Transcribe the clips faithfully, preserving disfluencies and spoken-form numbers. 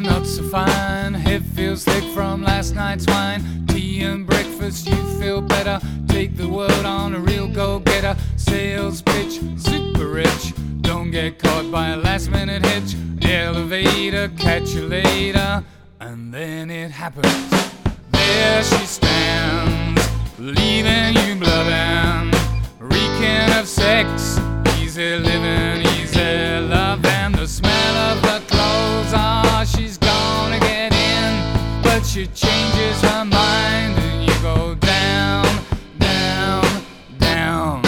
not so fine. Head feels thick from last night's wine. Tea and breakfast, you feel better. Take the world on a real go-getter. Sales pitch, super rich. Don't get caught by a last-minute hitch. Elevator, catch you later. And then it happens. There she stands, leaving you blubbing, reeking of sex. Easy living, easy love, and the smell of her clothes. Ah, she's gonna get in, but she changes her mind, and you go down, down, down.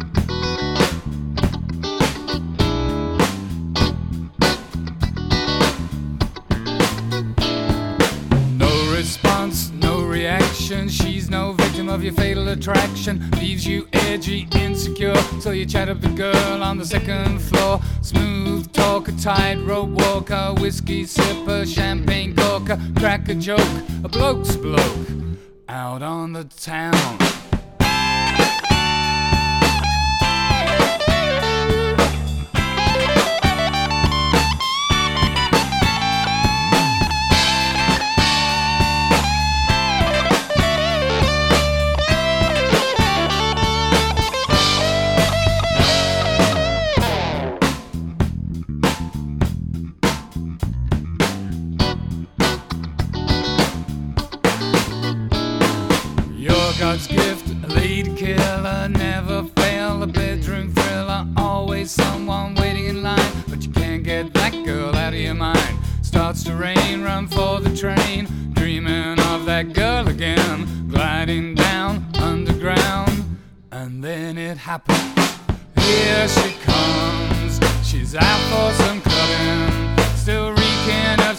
No response, no reaction. She's no victim of your fatal attraction. Leaves you edgy, insecure, so you chat up the girl on the second floor. Smooth talker, tightrope walker, whiskey sipper, champagne corker, crack a joke, a bloke's bloke out on the town. God's gift, a lady killer, never fail, a bedroom thriller, always someone waiting in line, but you can't get that girl out of your mind. Starts to rain, run for the train, dreaming of that girl again, gliding down underground, and then it happens. Here she comes, she's out for some clubbing, still reeking of